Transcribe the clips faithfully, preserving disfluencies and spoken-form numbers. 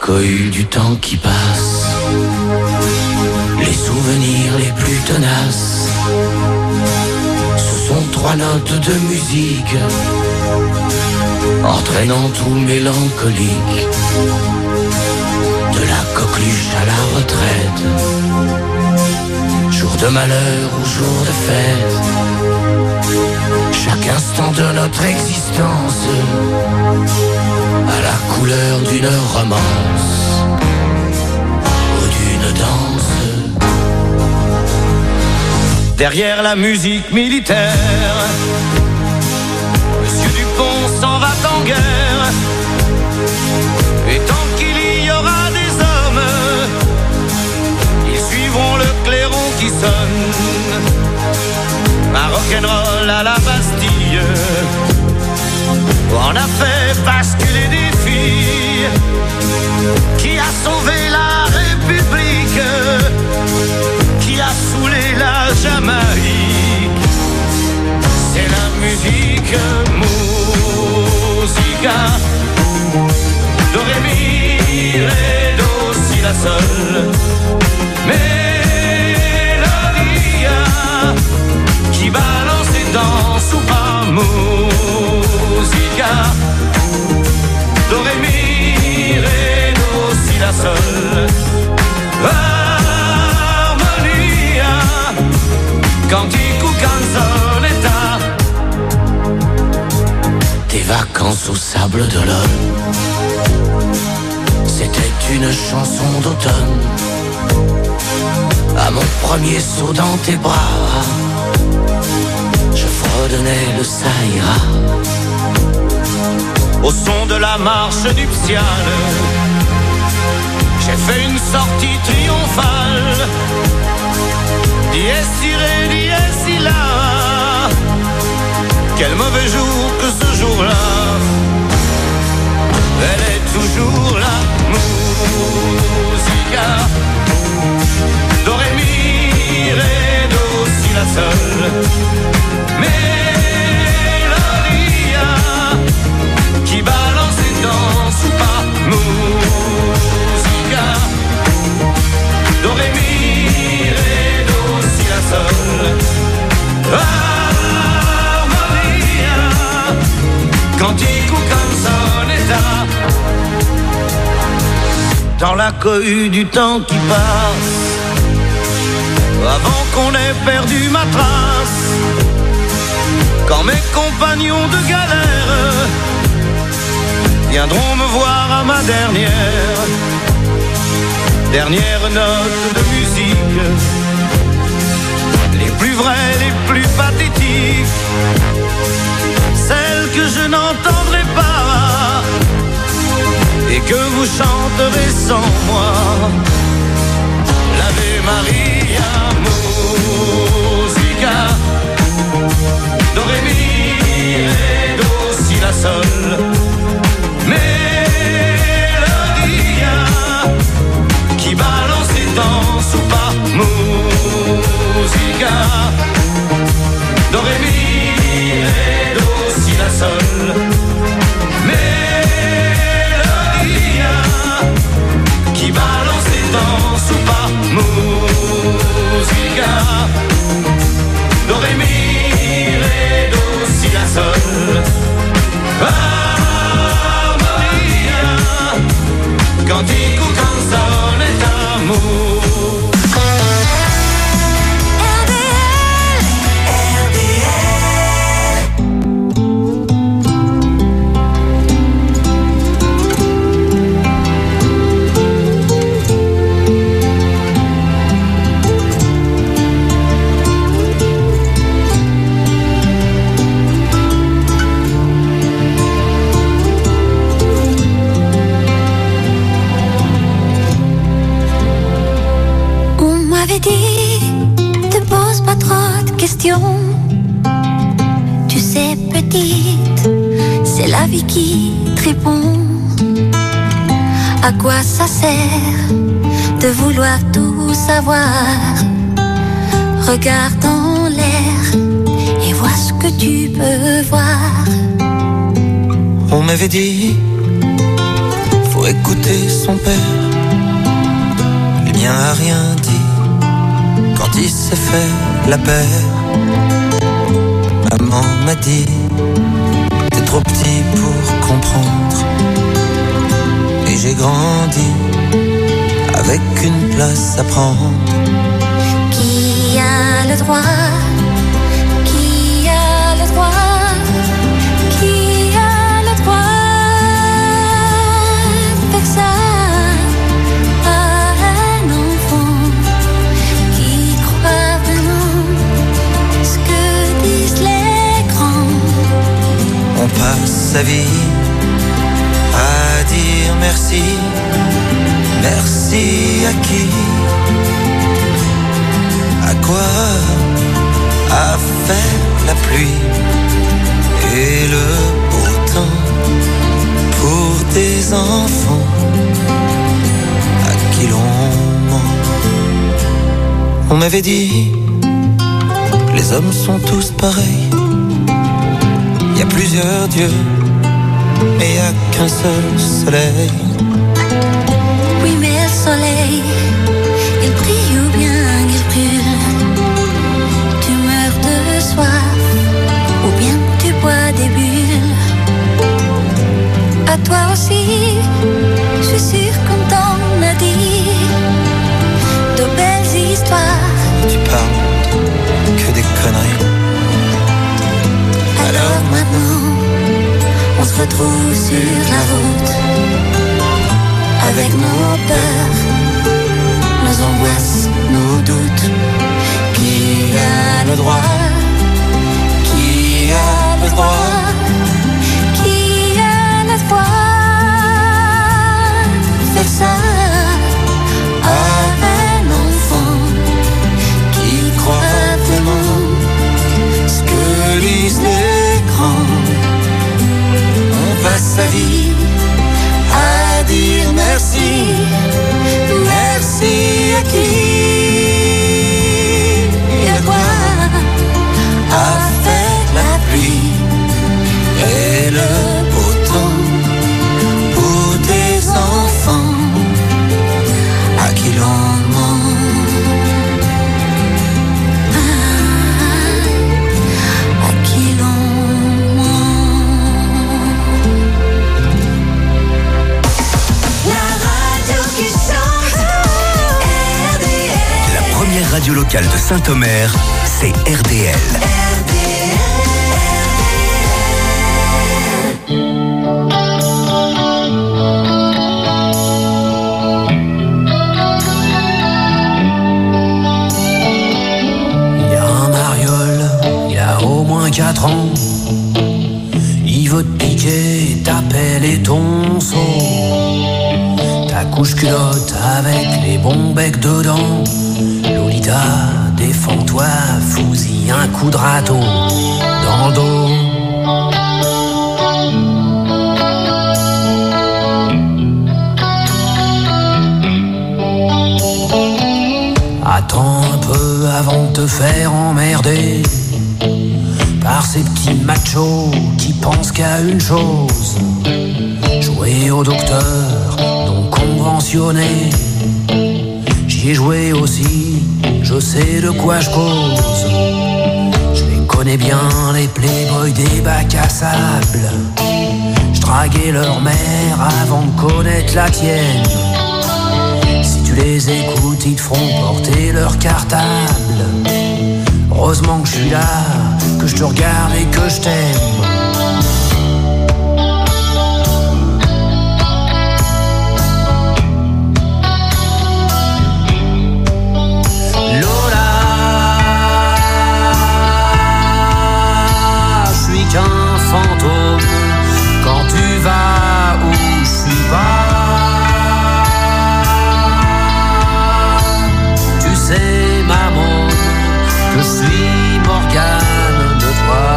cohue du temps qui passe, les souvenirs les plus tenaces, ce sont trois notes de musique, entraînant tout mélancolique, de la coqueluche à la retraite, jour de malheur ou jour de fête, chaque instant de notre existence à la couleur d'une romance ou d'une danse. Derrière la musique militaire, Monsieur Dupont s'en va en guerre. Et tant qu'il y aura des hommes, ils suivront le clairon qui sonne. Un rock'n'roll à la Bastille, on a fait basculer des filles. Qui a sauvé la République, qui a saoulé la Jamaïque. C'est la musique, musica, do ré mi ré do si la sol, mélodia qui balance et danse ou pas. Musica, do ré mi ré do si la sol, harmonia, cantico canzonetta. Des vacances au sable d'Olonne, c'était une chanson d'automne. À mon premier saut dans tes bras, je fredonnais le ça ira. Au son de la marche nuptiale, j'ai fait une sortie triomphale. Dies irae, dies illa. Quel mauvais jour que ce jour-là. Elle est toujours là, musica, do ré mi ré do si la sol, mélodia qui balance et danse ou pas. Musica, do ré mi ré do si la sol, harmonia, cantico canzonetta. Dans la cohue du temps qui passe, avant qu'on ait perdu ma trace, quand mes compagnons de galère viendront me voir à ma dernière, dernière note de musique, les plus vraies, les plus pathétiques, celles que je n'entendrai pas et que vous chanterez sans moi. L'Ave Maria, musica, do ré mi ré do si la sol, mélodia qui balance et danse ou pas. Musica, do ré mi ré do si la sol, mélodia qui balance et danse ou pas. Musica, do ré mi ré do si la sol, harmonia, cantico canzonetta. Tu sais, petite, c'est la vie qui te répond. À quoi ça sert de vouloir tout savoir? Regarde en l'air et vois ce que tu peux voir. On m'avait dit, faut écouter son père. Le mien a rien dit quand il s'est fait la paire. Maman m'a dit, t'es trop petit pour comprendre. Et j'ai grandi avec une place à prendre. Qui a le droit? Qui a le droit? Qui a le droit de faire ça à un enfant qui croit vraiment ce que disent les grands? On passe sa vie à dire merci. Merci à qui? À quoi a fait la pluie et le beau temps pour des enfants à qui l'on ment? On m'avait dit, les hommes sont tous pareils. Il y a plusieurs dieux, mais il n'y a qu'un seul soleil. Oui, mais le soleil, il brille ou bien il brûle. Tu meurs de soif ou bien tu bois des bulles. À toi aussi, je suis sûre qu'on t'en a dit de belles histoires. Tu parles que des conneries. Alors maintenant, on se retrouve sur la route avec nos peurs, nos angoisses, nos doutes. Qui a le droit? Qui a le droit? Qui a le droit de faire ça à un enfant qui croit vraiment ce que lisent les grands? On passe sa vie à dire merci. Merci à qui? Et à quoi a fait la pluie et le beau temps pour des enfants à qui l'on ment? Ah, à qui l'on radio locale de Saint-Omer, c'est R D L. Il y a un mariole, il y a au moins quatre ans. Il veut te piquer ta pelle et ton seau. Ta couche culotte avec les bons becs dedans. Lolita, défends-toi, fous-y un coup de râteau dans le dos. Attends un peu avant de te faire emmerder par ces petits machos qui pensent qu'à une chose: jouer au docteur non conventionné. J'y ai joué aussi, je sais de quoi je cause. Je les connais bien, les playboys des bacs à sable. Je draguais leur mère avant de connaître la tienne. Si tu les écoutes, ils te feront porter leur cartable. Heureusement que je suis là, que je te regarde et que je t'aime. Qu'un fantôme quand tu vas où je suis pas. Tu sais, maman, que je suis Morgane de toi.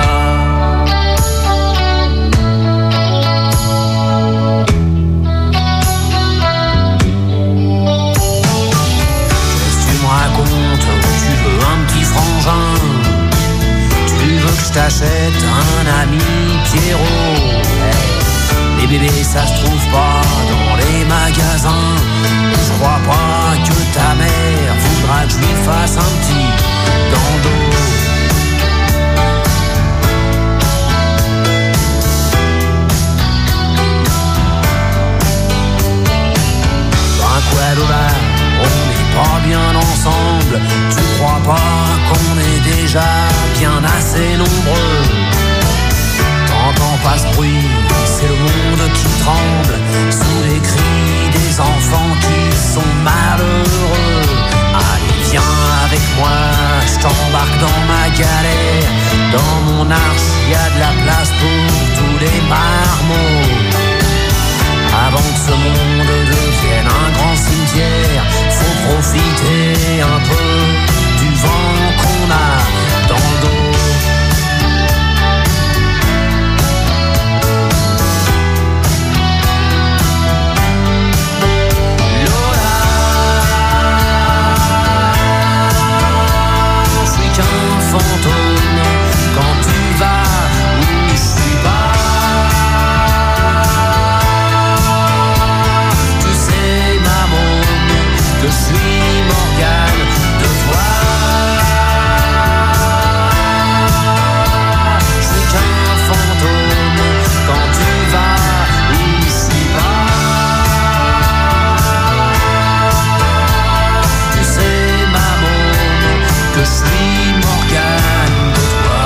Qu'est-ce que tu me racontes? Tu veux un petit frangin? Tu veux que je t'achète un ami Pierrot? Hey, les bébés ça se trouve pas dans les les magasins. Je crois pas que ta mère voudra que je lui fasse un petit dans le dos. On n'est pas bien ensemble. Tu crois pas qu'on est déjà bien assez nombreux? T'entends pas ce bruit, c'est le monde qui tremble sous les cris des enfants qui sont malheureux. Allez viens avec moi, je t'embarque dans ma galère. Dans mon arche, y a de la place pour tous les marmots. Avant que ce monde devienne un grand cimetière, faut profiter un peu du vent qu'on a dans le dos. Lola, je suis qu'un fantôme quand tu vas où je suis pas. Que je suis Morgane de toi. Je suis qu'un fantôme quand tu vas où je suis pas. Tu sais ma môme que je suis Morgane de toi.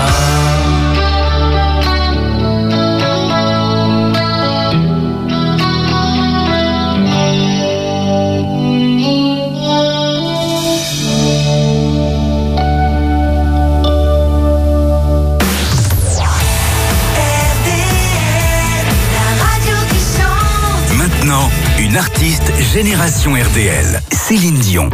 Une artiste génération R D L, Céline Dion.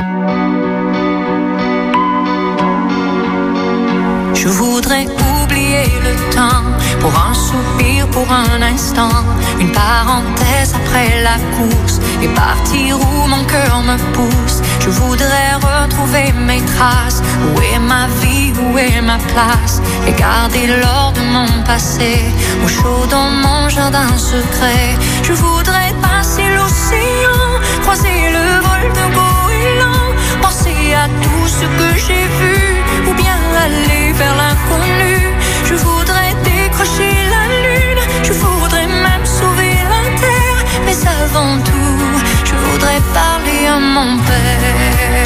Je voudrais oublier le temps, pour un soupir, pour un instant, une parenthèse après la course, et partir où mon cœur me pousse. Je voudrais retrouver mes traces, où est ma vie, où est ma place, et garder l'or de mon passé, au chaud dans mon jardin secret. Je voudrais passer l'océan, croiser le vol de goéland, penser à tout ce que j'ai vu, ou bien aller vers l'inconnu. Je voudrais décrocher la lune, je voudrais même sauver la terre, mais avant tout, je voudrais parler à mon père.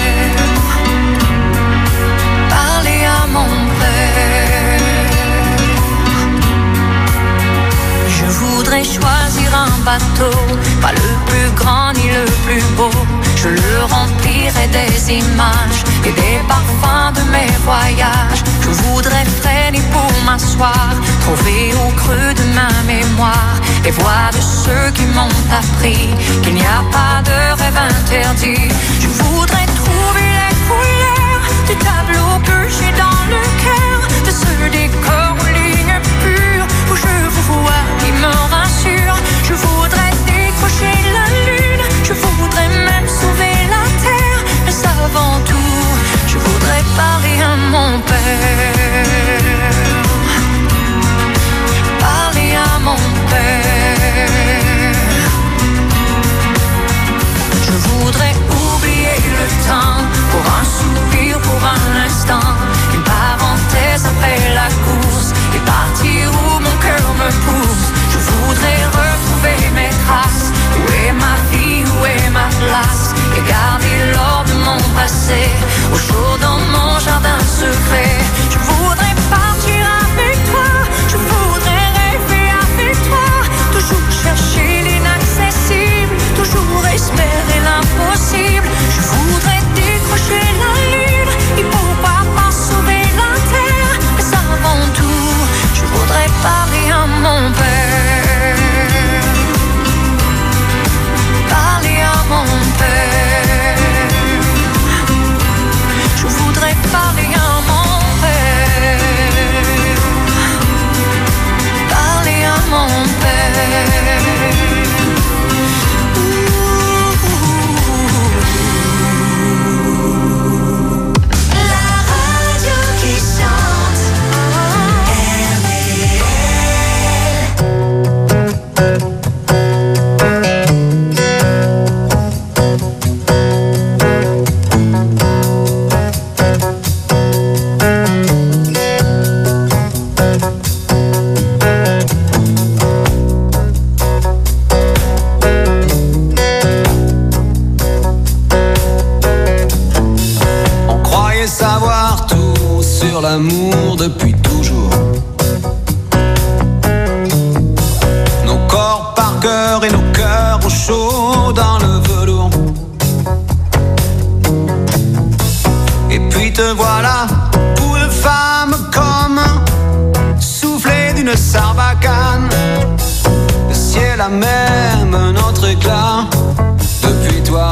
Parler à mon père. Je voudrais choisir un bateau, pas le plus grand ni le plus beau. Je le remplirai des images et des parfums de mes voyages. Je voudrais freiner pour m'asseoir, trouver au creux de ma mémoire les voix de ceux qui m'ont appris qu'il n'y a pas de rêve interdit. Je voudrais trouver les couleurs du tableau que j'ai dans le cœur, de ce décor aux lignes pures où je vous vois qui me rassure. Je voudrais décrocher la lune, je voudrais même sauver la terre, mais avant tout, je voudrais parler à mon père. Parler à mon père. Je voudrais oublier le temps, pour un soupir, pour un instant, une parenthèse après la course, et partir où mon cœur me pousse. Je voudrais retrouver mes traces, où est ma vie, où est ma place, et garder l'or de mon passé, au chaud dans mon jardin secret. Je l'amour depuis toujours. Nos corps par cœur et nos cœurs au chaud dans le velours. Et puis te voilà, pour de femmes comme soufflé d'une sarbacane. Le ciel a même un autre éclat depuis toi.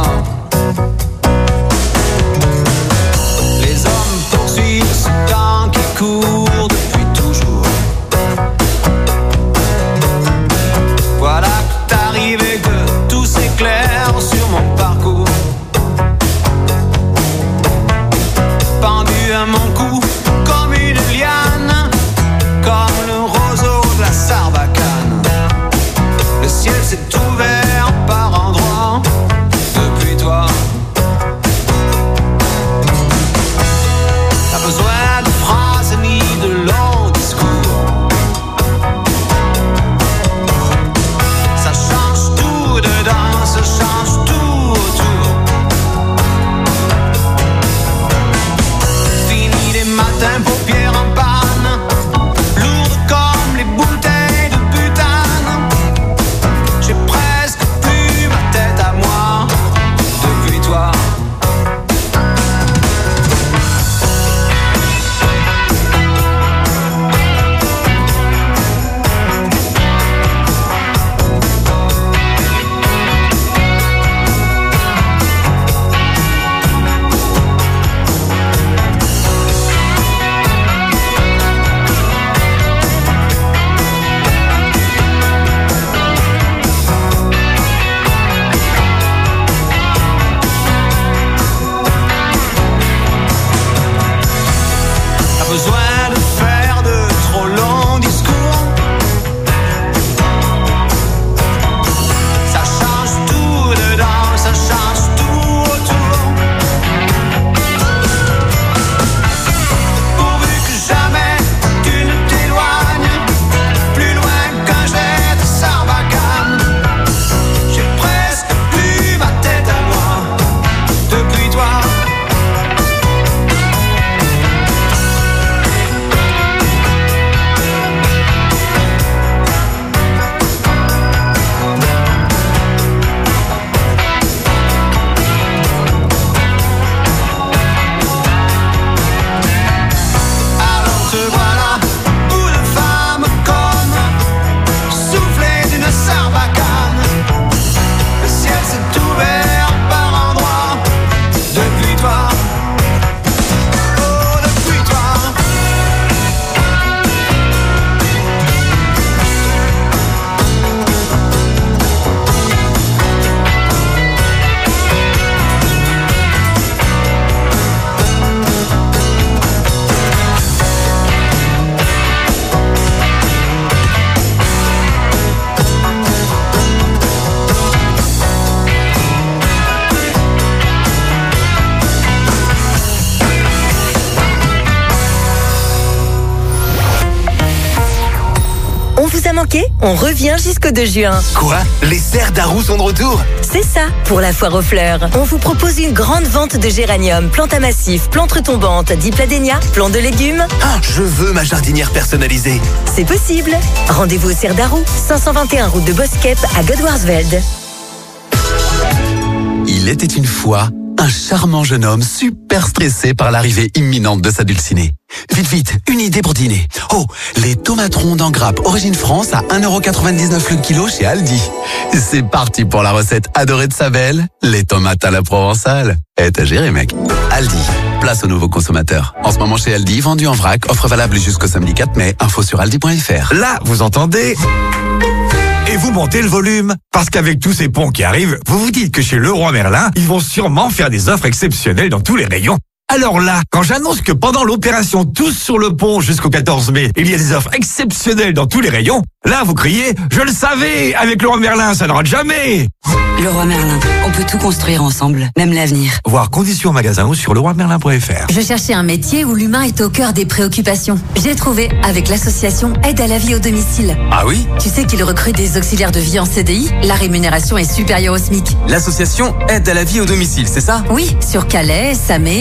Les hommes poursuivent ce temps qui court depuis toujours. Voilà que t'arrives et que tout s'éclaire sur mon parcours. Pendu à mon cou comme une liane, comme le roseau de la sarbacane. Le ciel s'est ouvert par endroits depuis toi. Pas besoin de phrases ni de longs discours. Ça change tout dedans, ça change tout autour. Fini les matins, paupières en panne, lourdes comme les bouteilles de butane. J'ai presque plus ma tête à moi depuis toi. Pas besoin de faire de trop longs discours. Ça change tout dedans, ça change tout autour. Pourvu que jamais tu ne t'éloignes plus loin qu'un jet de sarbacane. J'ai presque plus ma tête à moi depuis toi. Alors te voilà, bout de femme comme soufflé d'une sarbacane. Le ciel s'est ouvert par endroits depuis toi. Oh, depuis toi. On vous a manqué? On revient jusqu'au deux juin. Quoi? Les serres d'Arroux sont de retour? C'est ça, pour la foire aux fleurs. On vous propose une grande vente de géranium, plantes à massif, plantes retombantes, dipladénia, plants de légumes. Ah, je veux ma jardinière personnalisée. C'est possible. Rendez-vous aux serres d'Arroux, cinq cent vingt et un route de Boskep à Godwarsveld. Il était une fois un charmant jeune homme super stressé par l'arrivée imminente de sa dulcinée. Vite, vite, une idée pour dîner. Oh, les tomates rondes en grappe origine France à un euro quatre-vingt-dix-neuf le kilo chez Aldi. C'est parti pour la recette adorée de sa belle, les tomates à la provençale. Eh, t'as géré, mec. Aldi, place aux nouveaux consommateurs. En ce moment chez Aldi, vendu en vrac, offre valable jusqu'au samedi quatre mai. Info sur aldi point fr. Là, vous entendez? Et vous montez le volume. Parce qu'avec tous ces ponts qui arrivent, vous vous dites que chez Leroy Merlin, ils vont sûrement faire des offres exceptionnelles dans tous les rayons. Alors là, quand j'annonce que pendant l'opération Tous sur le pont jusqu'au quatorze mai, il y a des offres exceptionnelles dans tous les rayons, là vous criez « Je le savais, avec Leroy Merlin, ça ne rate jamais !» Leroy Merlin, on peut tout construire ensemble, même l'avenir. Voir conditions en magasin ou sur leroy merlin point fr. Je cherchais un métier où l'humain est au cœur des préoccupations. J'ai trouvé avec l'association Aide à la vie au domicile. Ah oui? Tu sais qu'ils recrutent des auxiliaires de vie en C D I? La rémunération est supérieure au SMIC. L'association Aide à la vie au domicile, c'est ça? Oui, sur Calais, Samé, Marquis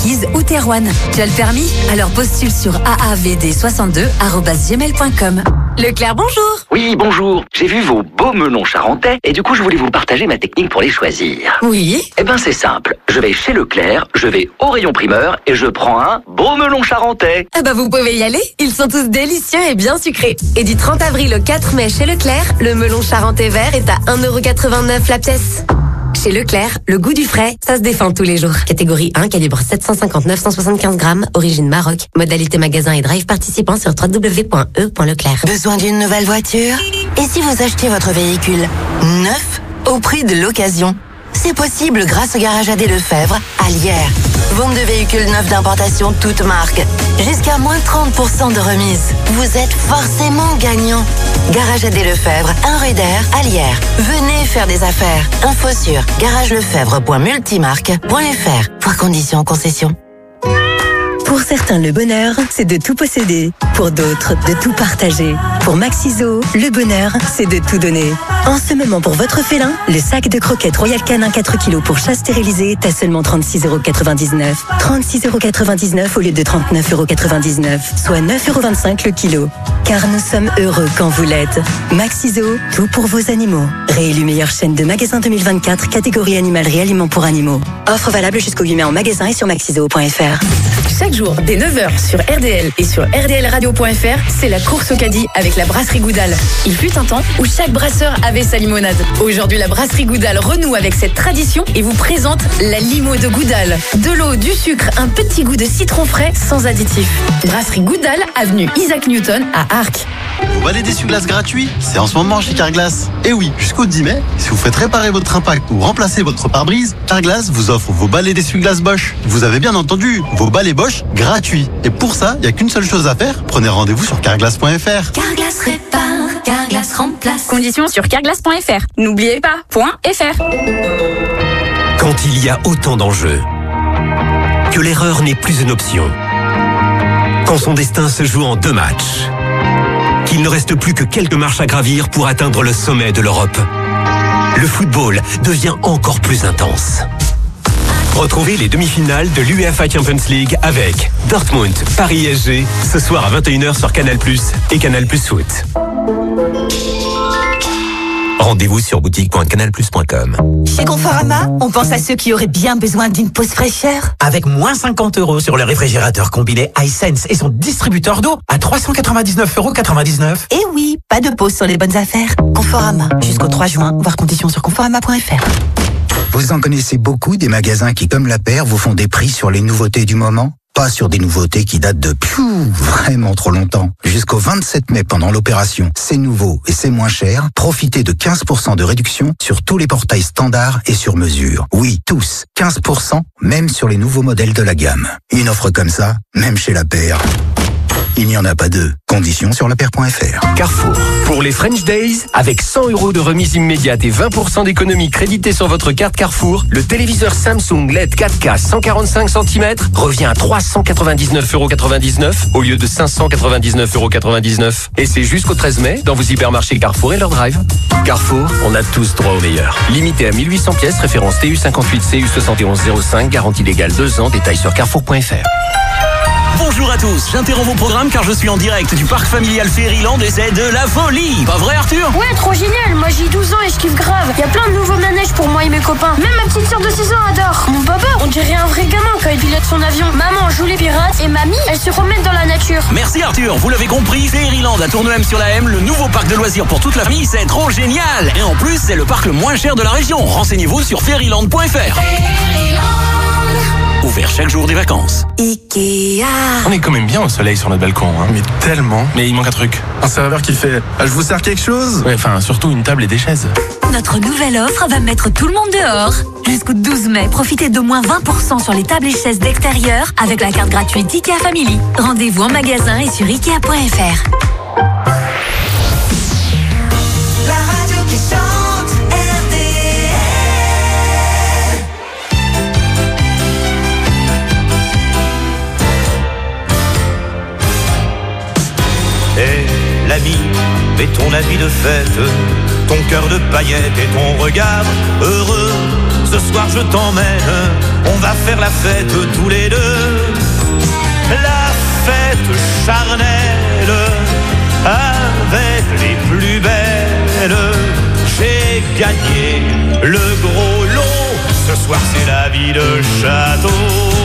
Marquise ou Terroine. Tu as le permis? Alors postule sur a a v d soixante-deux arobase gmail point com. Leclerc, bonjour. Oui, bonjour. J'ai vu vos beaux melons charentais et du coup, je voulais vous partager ma technique pour les choisir. Oui. Eh ben, c'est simple. Je vais chez Leclerc, je vais au rayon primeur et je prends un beau melon charentais. Eh ben, vous pouvez y aller. Ils sont tous délicieux et bien sucrés. Et du trente avril au quatre mai chez Leclerc, le melon charentais vert est à un euro quatre-vingt-neuf la pièce. Chez Leclerc, le goût du frais, ça se défend tous les jours. Catégorie un, calibre sept cent cinquante-neuf cent soixante-quinze grammes, origine Maroc. Modalité magasin et drive participant sur w w w point e point leclerc. Besoin d'une nouvelle voiture? Et si vous achetiez votre véhicule neuf au prix de l'occasion? C'est possible grâce au Garage A D Lefebvre à Lierre. Vente de véhicules neufs d'importation toutes marques. Jusqu'à moins trente pour cent de remise. Vous êtes forcément gagnant. Garage A D Lefebvre, un rue d'Air à Lierre. Venez faire des affaires. Info sur garage lefebvre point multimarque point f r. Voir conditions en concession. Pour certains, le bonheur, c'est de tout posséder. Pour d'autres, de tout partager. Pour Maxiso, le bonheur, c'est de tout donner. En ce moment, pour votre félin, le sac de croquettes Royal Canin quatre kilos pour chat stérilisé est à seulement trente-six euros quatre-vingt-dix-neuf. trente-six euros quatre-vingt-dix-neuf au lieu de trente-neuf euros quatre-vingt-dix-neuf, soit neuf euros vingt-cinq le kilo. Car nous sommes heureux quand vous l'êtes. Maxiso, tout pour vos animaux. Réélu meilleure chaîne de magasins deux mille vingt-quatre, catégorie animalerie aliments pour animaux. Offre valable jusqu'au huit mai en magasin et sur maxiso point f r. Chaque jour, dès neuf heures sur R D L et sur r d l radio point f r, c'est la course au caddie avec la brasserie Goudal. Il fut un temps où chaque brasseur avait sa limonade. Aujourd'hui, la brasserie Goudal renoue avec cette tradition et vous présente la limo de Goudal. De l'eau, du sucre, un petit goût de citron frais sans additif. Brasserie Goudal, avenue Isaac Newton à Arques. Vous balai d'essuie-glace gratuit, c'est en ce moment chez Carglass. Et oui, jusqu'au dix mai, si vous faites réparer votre impact ou remplacer votre pare-brise, Carglass vous offre vos balais d'essuie-glace Bosch. Vous avez bien entendu, vos balais Bosch gratuits. Et pour ça, il n'y a qu'une seule chose à faire, prenez rendez-vous sur carglass point f r. Carglass répare, Carglass remplace. Conditions sur carglass point f r. N'oubliez pas, point .fr. Quand il y a autant d'enjeux, que l'erreur n'est plus une option, quand son destin se joue en deux matchs, qu'il ne reste plus que quelques marches à gravir pour atteindre le sommet de l'Europe, le football devient encore plus intense. Retrouvez les demi-finales de l'UEFA Champions League avec Dortmund, Paris S G, ce soir à vingt et une heures sur Canal plus et Canal plus Foot. Rendez-vous sur boutique point canal plus point com. Chez Conforama, on pense à ceux qui auraient bien besoin d'une pause fraîcheur. Avec moins cinquante euros sur le réfrigérateur combiné iSense et son distributeur d'eau à trois cent quatre-vingt-dix-neuf euros quatre-vingt-dix-neuf. Et oui, pas de pause sur les bonnes affaires. Conforama, jusqu'au trois juin, voir conditions sur conforama point f r. Vous en connaissez beaucoup des magasins qui, comme la paire, vous font des prix sur les nouveautés du moment? Pas sur des nouveautés qui datent de piou, vraiment trop longtemps. Jusqu'au vingt-sept mai pendant l'opération C'est nouveau et c'est moins cher, profitez de quinze pour cent de réduction sur tous les portails standards et sur mesure. Oui, tous, quinze pour cent, même sur les nouveaux modèles de la gamme. Une offre comme ça, même chez la paire, il n'y en a pas deux. Conditions sur la paire point f r. Carrefour. Pour les French Days, avec cent euros de remise immédiate et vingt pour cent d'économie créditée sur votre carte Carrefour, le téléviseur Samsung L E D quatre K cent quarante-cinq centimètres revient à trois cent quatre-vingt-dix-neuf euros quatre-vingt-dix-neuf au lieu de cinq cent quatre-vingt-dix-neuf euros quatre-vingt-dix-neuf. Et c'est jusqu'au treize mai dans vos hypermarchés Carrefour et leur drive. Carrefour, on a tous droit au meilleur. Limité à mille huit cents pièces, référence T U cinquante-huit C U soixante et onze zéro cinq, garantie légale deux ans, détails sur carrefour point f r. Bonjour à tous, j'interromps vos programmes car je suis en direct du parc familial Fairyland et c'est de la folie. Pas vrai Arthur? Ouais, trop génial, moi j'ai douze ans et je kiffe grave. Il y a plein de nouveaux manèges pour moi et mes copains. Même ma petite sœur de six ans adore. Mon papa, on dirait un vrai gamin quand il pilote son avion. Maman joue les pirates et mamie, elle se promène dans la nature. Merci Arthur, vous l'avez compris, Fairyland à Tournehem sur la M, le nouveau parc de loisirs pour toute la famille, c'est trop génial. Et en plus, c'est le parc le moins cher de la région. Renseignez-vous sur fairyland point f r. Ouvert chaque jour des vacances. Ikea. On est quand même bien au soleil sur notre balcon, hein. Mais tellement. Mais il manque un truc. Un serveur qui fait ah, je vous sers quelque chose? Ouais, enfin, surtout une table et des chaises. Notre nouvelle offre va mettre tout le monde dehors. Jusqu'au douze mai, profitez d'au moins vingt pour cent sur les tables et chaises d'extérieur avec la carte gratuite Ikea Family. Rendez-vous en magasin et sur ikea point f r. La radio qui chante, R D L. Et l'ami, mets ton habit de fête, ton cœur de paillettes et ton regard heureux. Ce soir je t'emmène on va faire la fête tous les deux. La fête charnelle, avec les plus belles. J'ai gagné le gros lot, ce soir c'est la vie de château.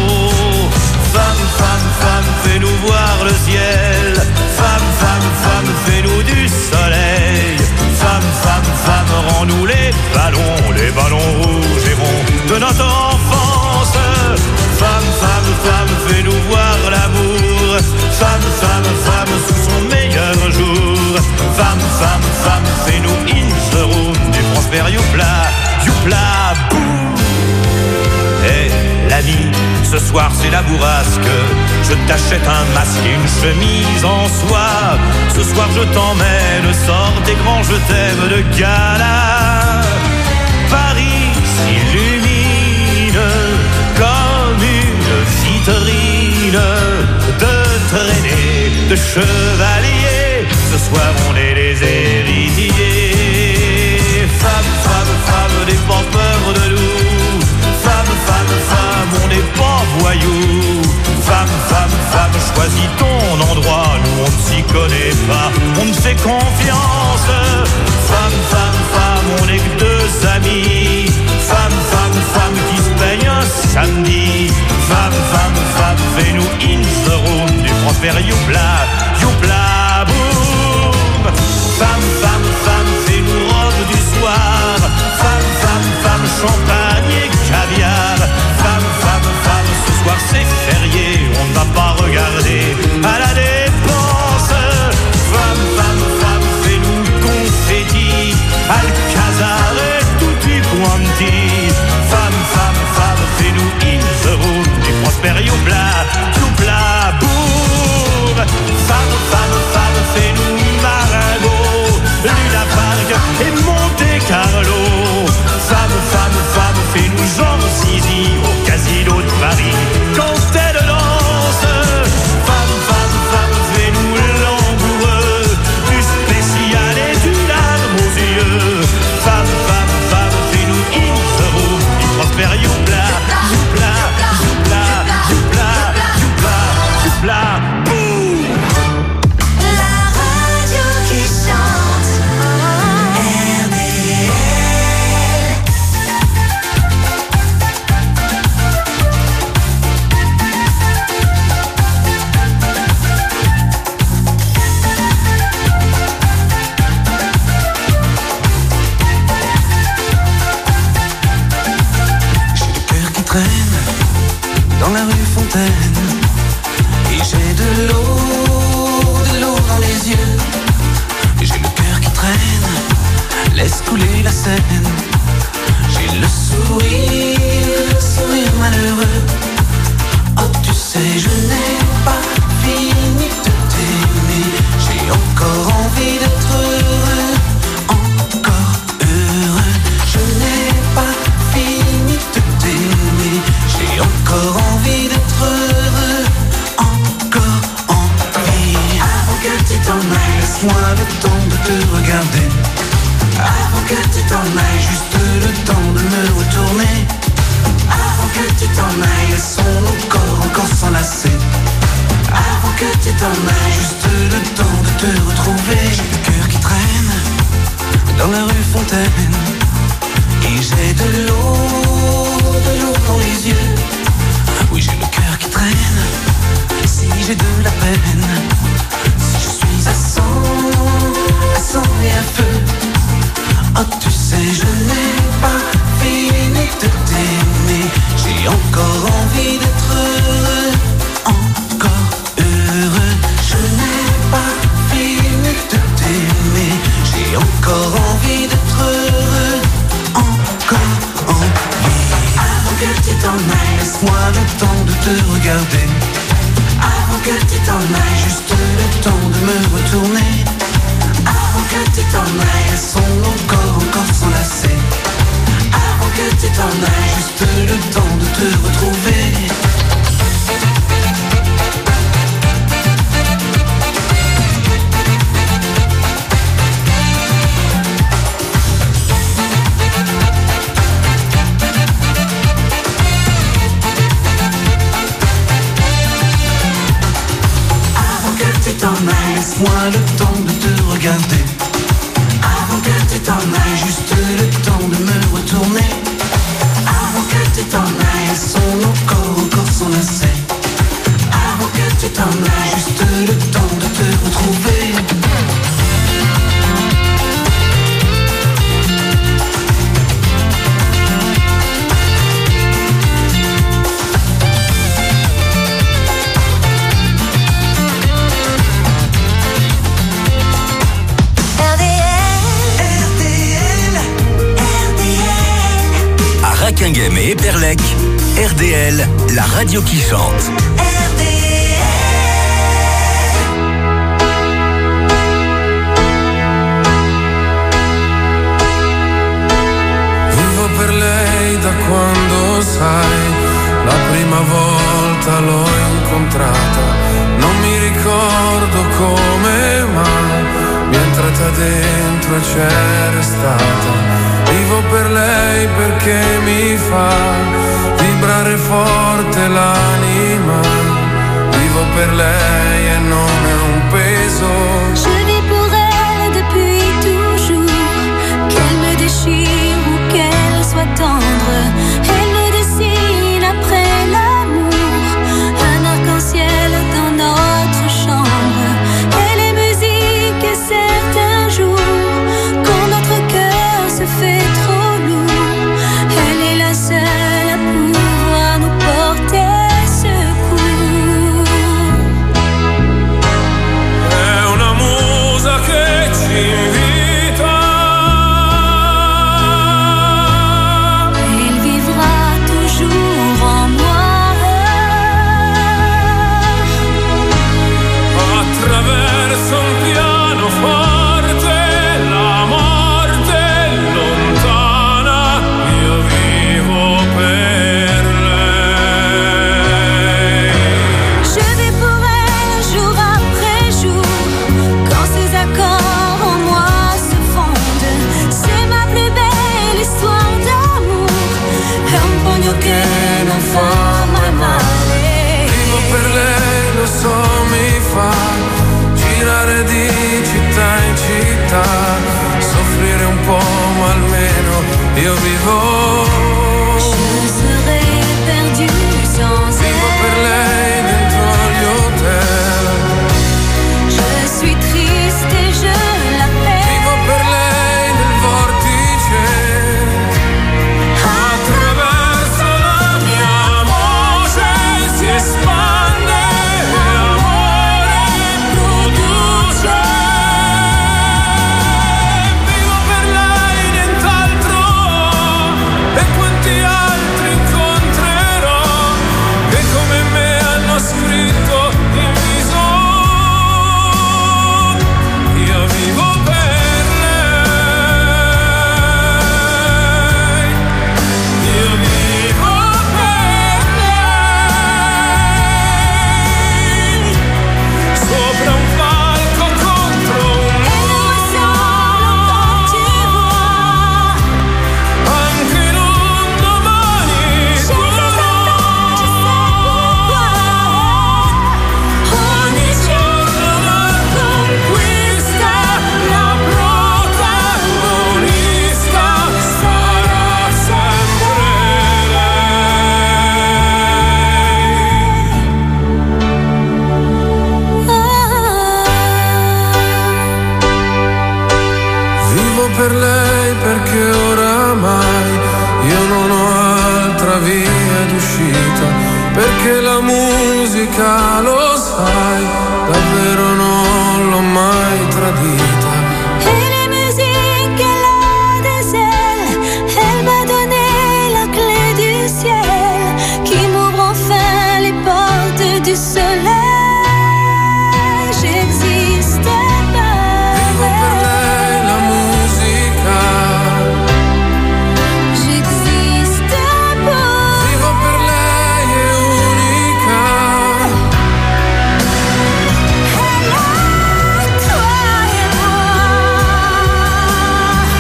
Femme, femme, femme, fais-nous voir le ciel. Femme, femme, femme, fais-nous du soleil. Femme, femme, femme, rends-nous les ballons, les ballons rouges et ronds de notre enfance. Femme, femme, femme, fais-nous voir l'amour. Femme, femme, femme, sous son meilleur jour. Femme, femme, femme, fais-nous in the room du Prosper Youpla, Youpla, boum. Et l'ami, ce soir c'est la bourrasque. Je t'achète un masque et une chemise en soie. Ce soir je t'emmène, sors tes grands je t'aime de gala. Paris s'illumine comme une vitrine de traînées de chevaliers. Ce soir on est les héritiers. Femme, femme, femme, n'aie pas peur de nous. Femme, femme, femme, on n'est pas voyous. Femme, femme, femme, choisis ton endroit. Nous on ne s'y connaît pas, on ne fait confiance. Femme, femme, femme, on n'est que deux amis. Femme, femme, femme, qui se paye un samedi. Femme, femme, femme, fais-nous in the room du Prosper Youpla, Youpla, boum. Femme, femme, femme, fais-nous robe du soir. Femme, femme, femme, champagne et caviar. Femme, femme, femme, ce soir c'est férié, on ne va pas regarder à la dépense. Femme, femme, femme, fais-nous confetti, Alcazar et tutti quanti. Femme, femme, femme, fais-nous in the room du Prosper Youpla, Youpla, boum. Femme, femme, femme, fais-nous Marengo, Luna Park et Monte Carlo. Femme, femme, femme, fais-nous Jean Zizi au casino de Paris quand elle danse. Femme, femme, femme, fais-nous langoureux, du spécial et du larme aux yeux. Femme, femme, femme, fais-nous in the room du Prosper Youpla, Youpla, Youpla, Youpla, Youpla, Youpla, boum. La radio qui chante, R D L. J'ai le cœur qui traîne dans la rue Fontaine. Et j'ai de l'eau, de l'eau dans les yeux. J'ai le cœur qui traîne, laisse couler la Seine. J'ai le sourire, le sourire malheureux. Oh tu sais je n'ai pas fini de t'aimer. J'ai encore envie d'être heureux, encore heureux. Je n'ai pas fini de t'aimer. J'ai encore envie d'être heureux, encore envie. Avant que tu t'en ailles, laisse-moi le temps de te regarder. Avant que tu t'en ailles, juste le temps de me retourner. Avant que tu t'en ailles, laissons nos corps encore s'enlacer. Avant que tu t'en ailles, juste le temps de te retrouver. J'ai le cœur qui traîne dans la rue Fontaine. Et j'ai de l'eau, de l'eau dans les yeux. Oui j'ai le cœur qui traîne, si j'ai de la peine. Si je suis à cent, à cent et à feu. Oh tu sais je n'ai pas fini de t'aimer. J'ai encore envie d'être heureux, encore heureux. Je n'ai pas fini de t'aimer. J'ai encore envie d'être heureux, encore envie. Avant que tu t'en ailles, laisse-moi le temps de te regarder. Avant que tu t'en ailles, juste le temps de me retourner. Avant que tu t'en ailles, laissons nos corps encore s'enlacer. Avant que tu t'en ailles, juste le temps de te retrouver. t'en ailles, laisse-moi le temps de te regarder. Avant que tu t'en ailles, juste le temps de me retourner. Avant que tu t'en ailles, laissons nos corps encore s'enlacer. Avant que tu t'en ailles, juste le temps de te retrouver. Raquinghem et Eperlec, R D L, la radio qui chante. Vivo per lei da quando sai, la prima volta l'ho incontrata, non mi ricordo come mai, mi è entrata dentro e c'è restata. Vivo per lei perché mi fa vibrare forte l'anima. Vivo per lei e non è un peso. Je vis pour elle depuis toujours. Qu'elle me déchire ou qu'elle soit tendre, elle me dessine après l'amour un arc-en-ciel dans notre chambre. Elle est musique et certains jours quand notre cœur se fait trop lourd, elle est la seule à pouvoir nous porter secours. È una musa che ci invita. Elle vivra toujours en moi. Attraverso un pianoforte la morte lontana, io vivo per lei. Je vis pour elle jour après jour, quand ses accords en moi se fondent. C'est ma plus belle histoire d'amour, è un pugno che non fa mai male. Vivo per lei, lo so, mi fa girare di città in città, soffrire un po' ma almeno io vivo. Je serais perdu sans Vivo per elle. lei dentro agli hotel. Je suis triste et je l'appelle. Vivo per lei nel vortice. Attraverso la mia voce si espande l'amore produce. Vivo per lei nient'altro. E quanti altri incontrerò che come me hanno scritto in viso. Io vivo per lei. Io vivo per lei. Sopra un palco contro un muro. Anche in un domani duro. Ogni giorno la conquista, la protagonista sarà sempre lei. Vivo per lei perché oramai io non ho altra via d'uscita, perché la musica, lo sai, davvero non l'ho mai tradita. Et les musiques, elle a des ailes. Elle m'a donné la clé du ciel qui m'ouvre enfin les portes du soleil. J'existe Vivo per pas. lei la musica. J'existe pas. Vivo per lei è unica. Elle a toi et moi.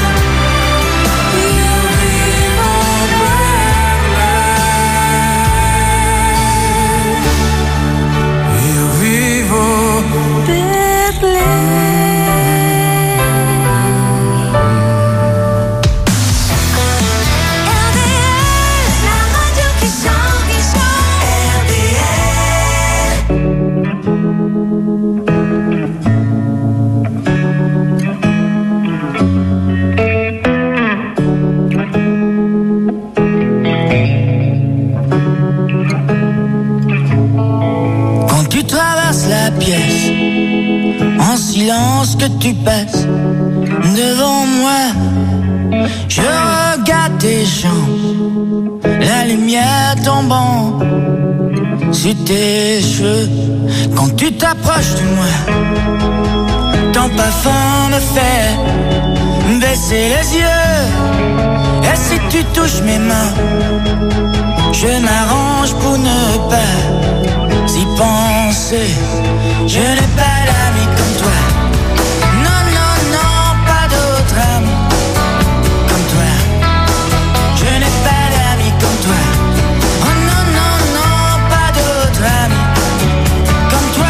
traverse la pièce, en silence que tu passes devant moi. Je regarde tes jambes, la lumière tombant sur tes cheveux. Quand tu t'approches de moi, ton parfum me fait baisser les yeux. Et si tu touches mes mains, je m'arrange pour ne pas y penser. Je n'ai pas d'amis comme toi. Non, non, non, pas d'autre ami comme toi. Je n'ai pas d'amis comme toi. Oh non, non, non, pas d'autre ami comme toi.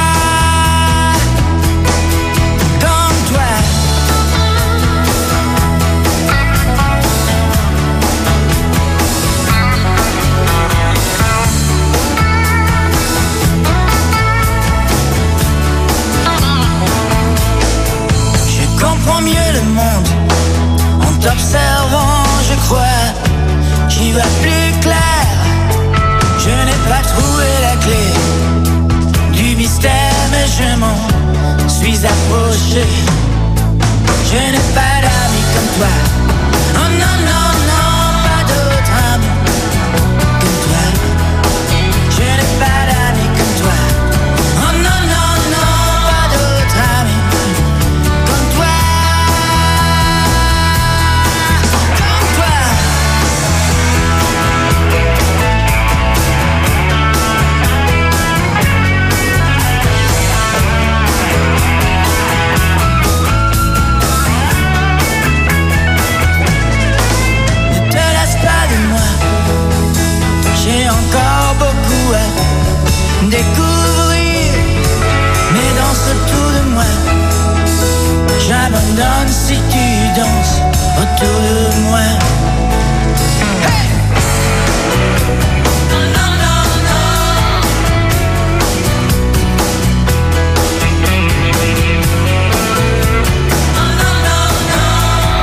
Comme toi. Je comprends mieux le monde en t'observant, je crois. J'y vois plus clair. Je n'ai pas trouvé la clé du mystère, mais je m'en suis approché. Je n'ai pas d'amis comme toi. Oh non, non, non, pas d'autre ami comme toi. Je n'ai pas d'amis comme toi. Oh non, non, non, pas d'autre ami comme toi. Comme toi. Ne te lasse pas de moi. J'ai encore beaucoup à découvrir. Mais danse autour de moi. J'abandonne si tu danses autour de moi. Hey! Non, non, non, non. Non, non, non, non.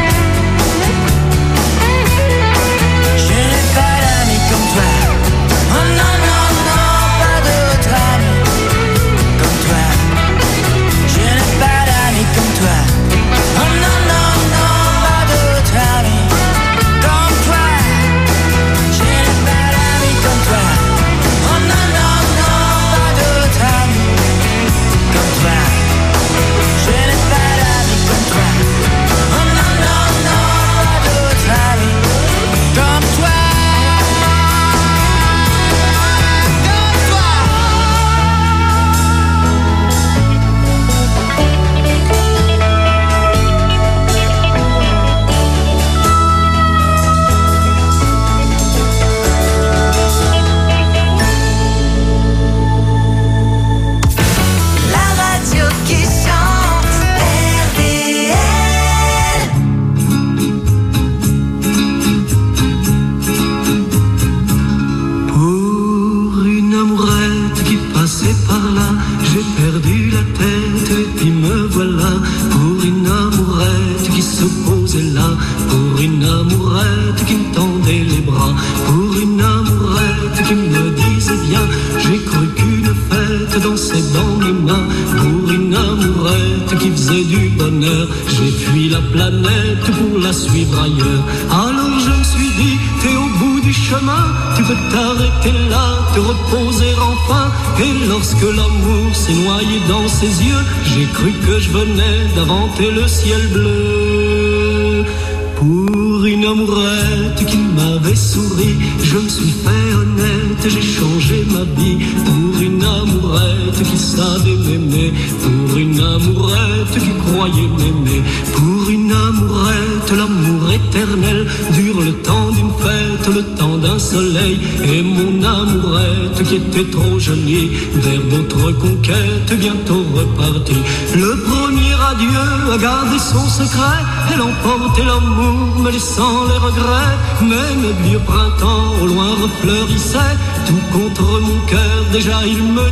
Je n'ai pas d'amis comme toi. Oh non, non, non, pas d'autre ami comme toi. Je n'ai pas d'amis comme toi. Oh non, non, non, pas d'autre ami comme toi. Je n'ai pas d'amis comme toi. Oh non, non, non, pas d'autre ami comme toi. Je n'ai pas d'amis comme toi. Oh non, non, non, pas d'autre ami comme toi. La radio qui chante, R D L. Pour une amourette qui passait par là, j'ai perdu la tête et puis me voilà. Pour une amourette qui se posait là, pour une amourette qui me tendait les bras, pour une amourette qui me disait viens, j'ai cru qu'une fête dansait dans mes mains. Pour une amourette qui faisait du bonheur, j'ai fui la planète pour la suivre ailleurs. Alors je me suis dit, t'es au bout du chemin, tu peux t'arrêter là, te reposer enfin. Et lorsque l'amour s'est noyé dans ses yeux, j'ai cru que je venais d'inventer le ciel bleu. Pour une amourette qui m'avait souri, je me suis fait honnête, j'ai changé ma vie. Pour une amourette qui savait m'aimer, pour une amourette qui croyait m'aimer, pour une amourette, l'amour éternel dure le temps d'une fête, le temps d'un soleil. Et mon amourette qui était trop jolie, vers d'autres conquêtes bientôt repartie. Le premier adieu a gardé son secret, elle emportait l'amour, me laissant les regrets. Mais mes vieux printemps au loin refleurissaient, tout contre mon cœur déjà il me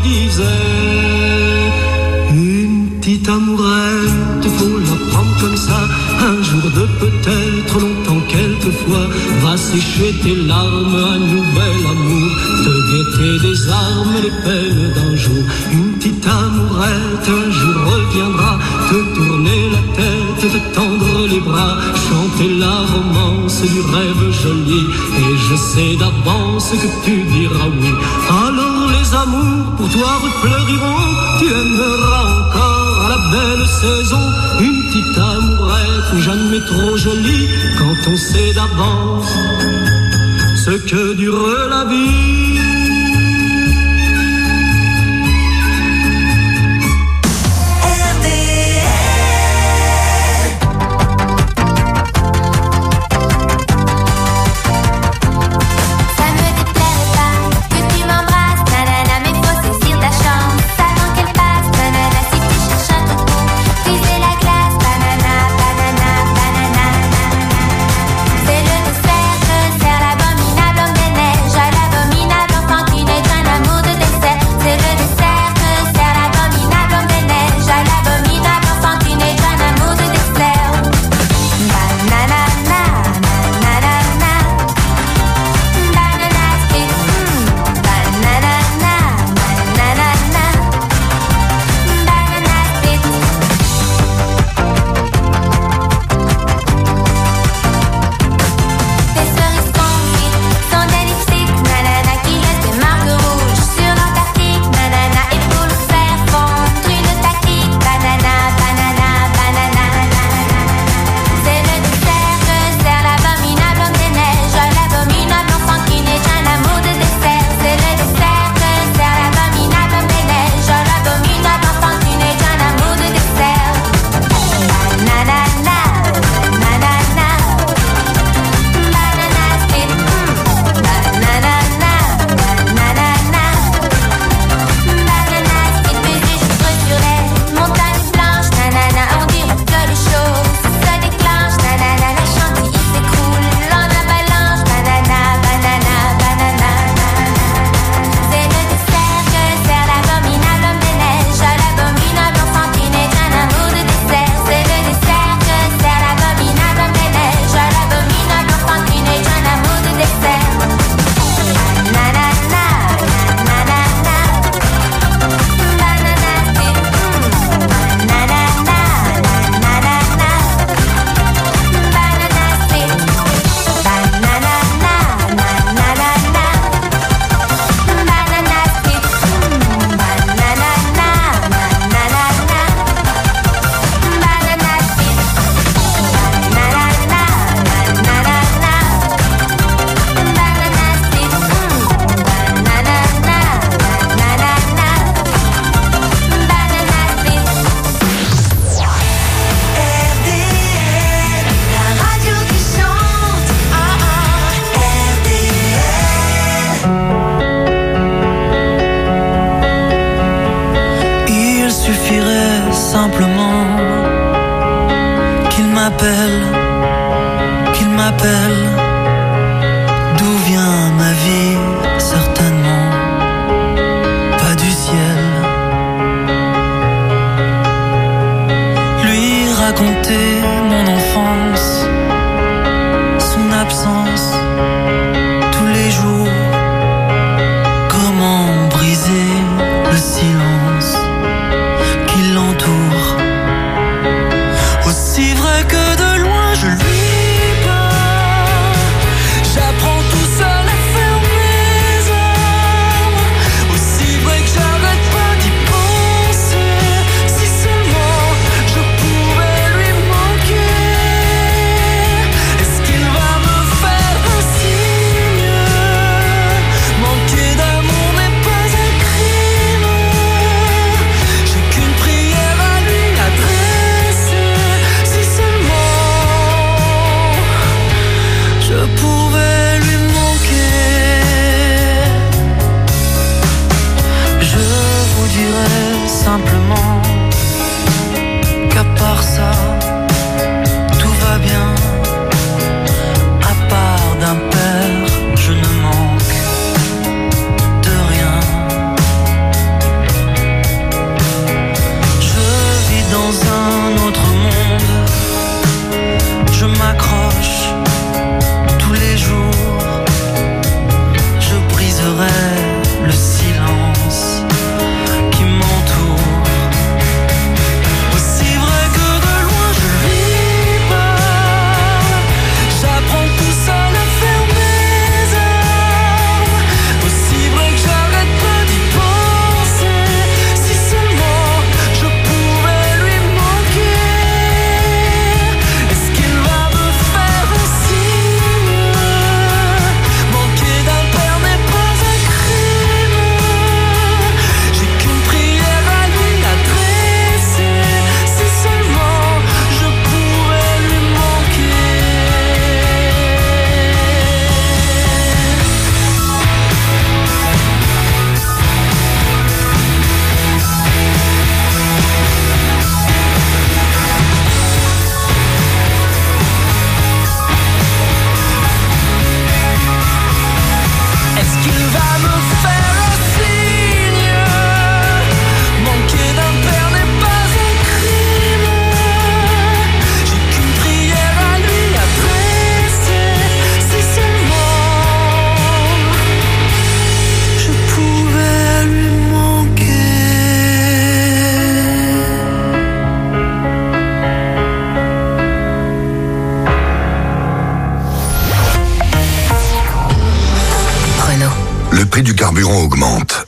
disait: une petite amourette, faut la prendre comme ça, un jour de peut-être longtemps quelquefois va sécher tes larmes, un nouvel amour, te guetter des armes, les peines d'un jour. Une petite amourette un jour reviendra te tourner la tête, te tendre les bras, chanter la romance du rêve joli. Et je sais d'avance que tu diras oui. Alors les amours pour toi refleuriront, tu aimeras encore à la belle saison. Une petite amourette jamais trop jolie quand on sait d'avance ce que dure la vie.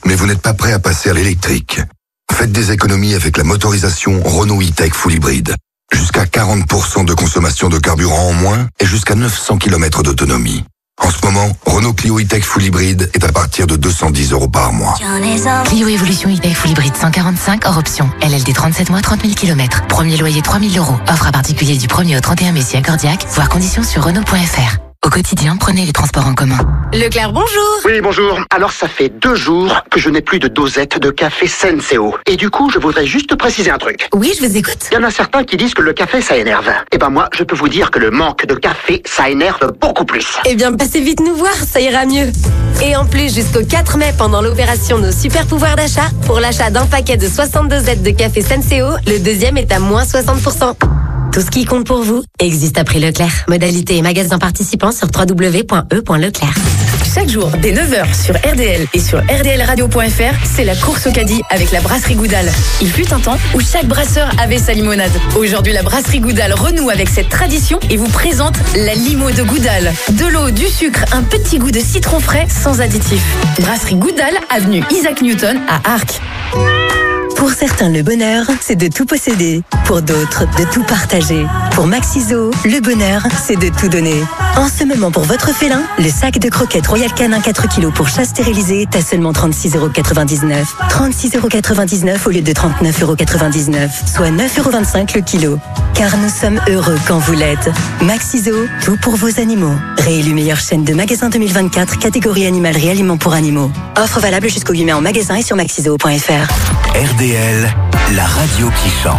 mais vous n'êtes pas prêt à passer à l'électrique. Faites des économies avec la motorisation Renault E-Tech Full Hybrid. Jusqu'à quarante pour cent de consommation de carburant en moins et jusqu'à neuf cents kilomètres d'autonomie. En ce moment, Renault Clio E-Tech Full Hybrid est à partir de deux cent dix euros par mois. Clio Evolution E-Tech Full Hybrid cent quarante-cinq hors option. L L D trente-sept mois, trente mille kilomètres. Premier loyer trois mille euros. Offre à particulier du premier au trente et un mai si accordiaque. Voir conditions sur Renault point F R. Au quotidien, prenez les transports en commun. Leclerc, bonjour. Oui, bonjour. Alors, ça fait deux jours que je n'ai plus de dosette de café Senseo. Et du coup, je voudrais juste préciser un truc. Oui, je vous écoute. Il y en a certains qui disent que le café, ça énerve. Eh ben moi, je peux vous dire que le manque de café, ça énerve beaucoup plus. Eh bien, passez vite nous voir, ça ira mieux. Et en plus, jusqu'au quatre mai, pendant l'opération Nos Super Pouvoirs d'achat, pour l'achat d'un paquet de soixante dosettes de café Senseo, le deuxième est à moins soixante pour cent. Tout ce qui compte pour vous existe à prix Leclerc. Modalité et magasin participants sur w w w point e point leclerc. Chaque jour, dès neuf heures sur R D L et sur R D L radio point F R, c'est la course au caddie avec la brasserie Goudal. Il fut un temps où chaque brasseur avait sa limonade. Aujourd'hui, la brasserie Goudal renoue avec cette tradition et vous présente la limo de Goudal. De l'eau, du sucre, un petit goût de citron frais sans additif. Brasserie Goudal, avenue Isaac Newton à Arques. Pour certains, le bonheur, c'est de tout posséder. Pour d'autres, de tout partager. Pour Maxiso, le bonheur, c'est de tout donner. En ce moment, pour votre félin, le sac de croquettes Royal Canin quatre kilos pour chat stérilisé est à seulement trente-six euros quatre-vingt-dix-neuf. trente-six euros quatre-vingt-dix-neuf au lieu de trente-neuf euros quatre-vingt-dix-neuf, soit neuf euros vingt-cinq le kilo. Car nous sommes heureux quand vous l'êtes. Maxiso, tout pour vos animaux. Réélu meilleure chaîne de magasins deux mille vingt-quatre, catégorie animalerie aliments pour animaux. Offre valable jusqu'au huit mai en magasin et sur maxiso point F R. R D L, la radio qui chante.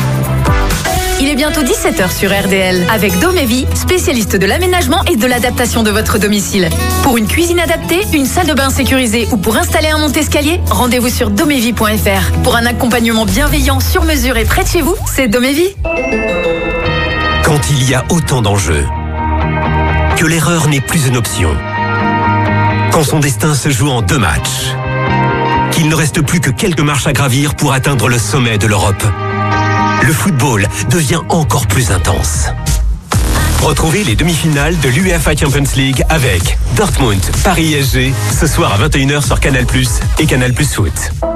Il est bientôt dix-sept heures sur R D L avec Domevi, spécialiste de l'aménagement et de l'adaptation de votre domicile. Pour une cuisine adaptée, une salle de bain sécurisée ou pour installer un monte-escalier, rendez-vous sur domevi point F R. Pour un accompagnement bienveillant, sur mesure et près de chez vous, c'est Domevi. Quand il y a autant d'enjeux, que l'erreur n'est plus une option, quand son destin se joue en deux matchs, qu'il ne reste plus que quelques marches à gravir pour atteindre le sommet de l'Europe, le football devient encore plus intense. Retrouvez les demi-finales de l'UEFA Champions League avec Dortmund, Paris S G, ce soir à vingt et une heures sur Canal plus, et Canal plus Foot.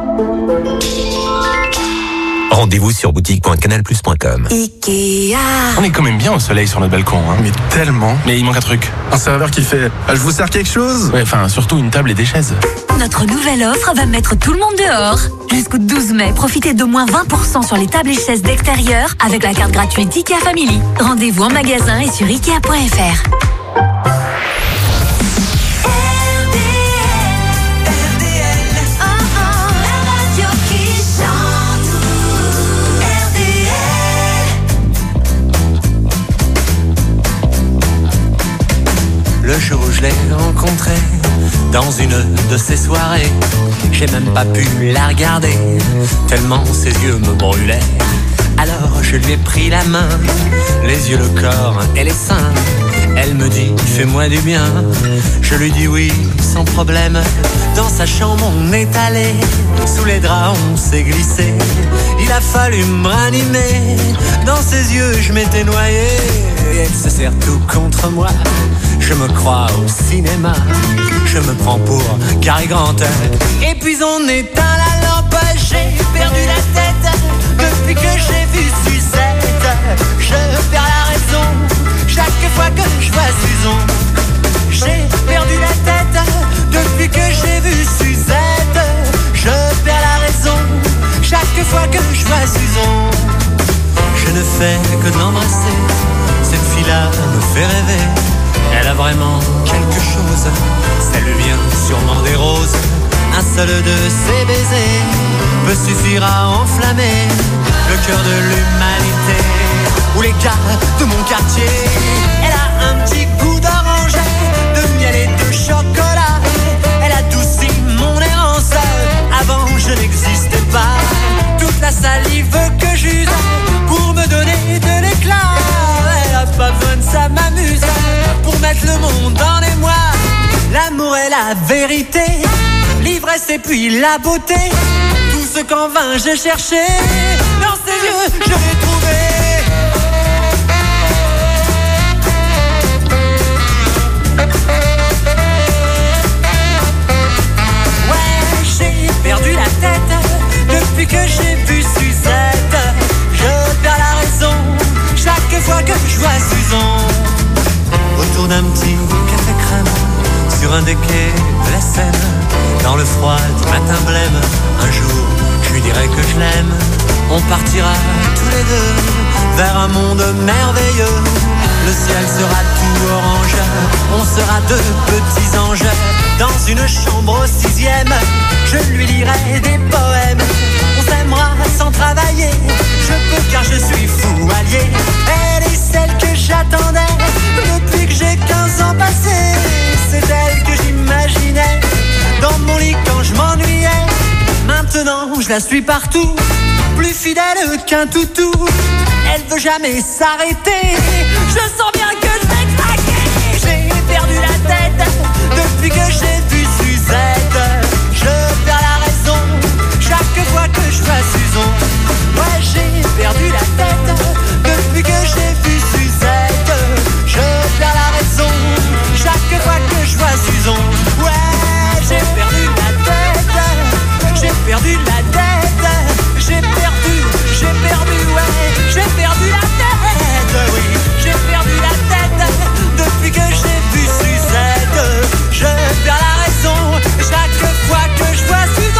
Rendez-vous sur boutique point canal plus point com. Ikea. On est quand même bien au soleil sur notre balcon, hein. Mais tellement. Mais il manque un truc. Un serveur qui fait ah, je vous sers quelque chose. Ouais, enfin, surtout une table et des chaises. Notre nouvelle offre va mettre tout le monde dehors. Jusqu'au douze mai, profitez d'au moins vingt pour cent sur les tables et chaises d'extérieur avec la carte gratuite Ikea Family. Rendez-vous en magasin et sur ikea point F R. Le jour où je l'ai rencontrée dans une de ces soirées, j'ai même pas pu la regarder, tellement ses yeux me brûlaient. Alors je lui ai pris la main, les yeux, le corps et les seins. Elle me dit, fais-moi du bien. Je lui dis oui, sans problème. Dans sa chambre on est allé, sous les draps on s'est glissé. Il a fallu me ranimer, dans ses yeux je m'étais noyé. Et elle se serre tout contre moi, je me crois au cinéma. Je me prends pour Cary Grant. Et puis on éteint la lampe, j'ai perdu la tête. Depuis que j'ai vu Suzette, je perds la raison. Chaque fois que je vois Suzon, j'ai perdu la tête. Depuis que j'ai vu Suzette, je perds la raison. Chaque fois que je vois Suzon, je ne fais que de l'embrasser. Cette fille-là me fait rêver. Elle a vraiment quelque chose, ça lui vient sûrement des roses. Un seul de ses baisers peut suffire à enflammer le cœur de l'humanité. Ou les gars de mon quartier. Elle a un petit goût d'orange, de miel et de chocolat. Elle adoucit mon errance, avant je n'existais pas. Toute la salive que j'use pour me donner de l'éclat. Elle a pas besoin de ça, m'amuse pour mettre le monde en émoi. L'amour est la vérité, l'ivresse et puis la beauté. Tout ce qu'en vain j'ai cherché, dans ses yeux je l'ai trouvé. Ouais, j'ai autour d'un petit café crème, sur un des quais de la Seine, dans le froid du matin blême. Un jour, je lui dirai que je l'aime. On partira tous les deux vers un monde merveilleux. Le ciel sera tout orange, on sera deux petits anges. Dans une chambre au sixième, je lui lirai des poèmes. On s'aimera sans travailler, je peux car je suis fou allié. Elle est celle que j'attendais depuis que j'ai quinze ans passés. C'est elle que j'imaginais dans mon lit quand je m'ennuyais. Maintenant je la suis partout, plus fidèle qu'un toutou. Elle veut jamais s'arrêter, je sens bien que je vais craquer. J'ai perdu la tête depuis que j'ai vu Suzette. Je perds la raison chaque fois que je vois Suzon. Ouais, j'ai perdu la tête depuis que j'ai vu Suzette. Je perds la raison chaque fois que je vois Suzon. Ouais, j'ai perdu la tête, j'ai perdu la tête, j'ai perdu, j'ai perdu, ouais, j'ai perdu la tête, oui, j'ai perdu la tête depuis que j'ai vu Suzette. Je perds la raison chaque fois que je vois Suzon.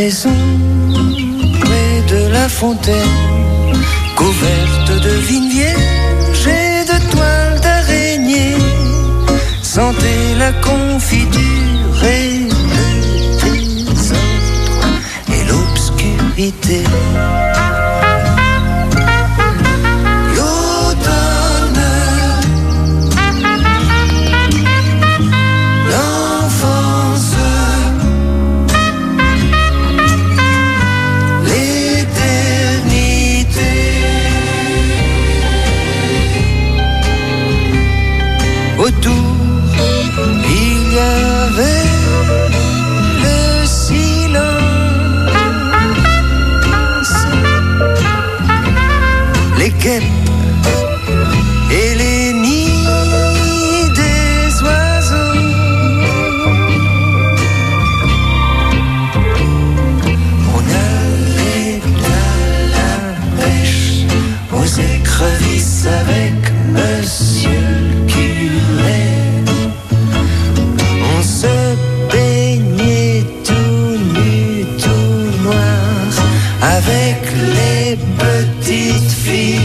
maison près de la fontaine, couverte de vignes vierges et de toiles d'araignée, sentez la confiture et le désordre et l'obscurité. Autour, il y avait le silence les guêpes et les nids des oiseaux. On allait à la pêche aux écrevisses avec monsieur le curé. On se baignait tout nu, tout noir avec les petites filles.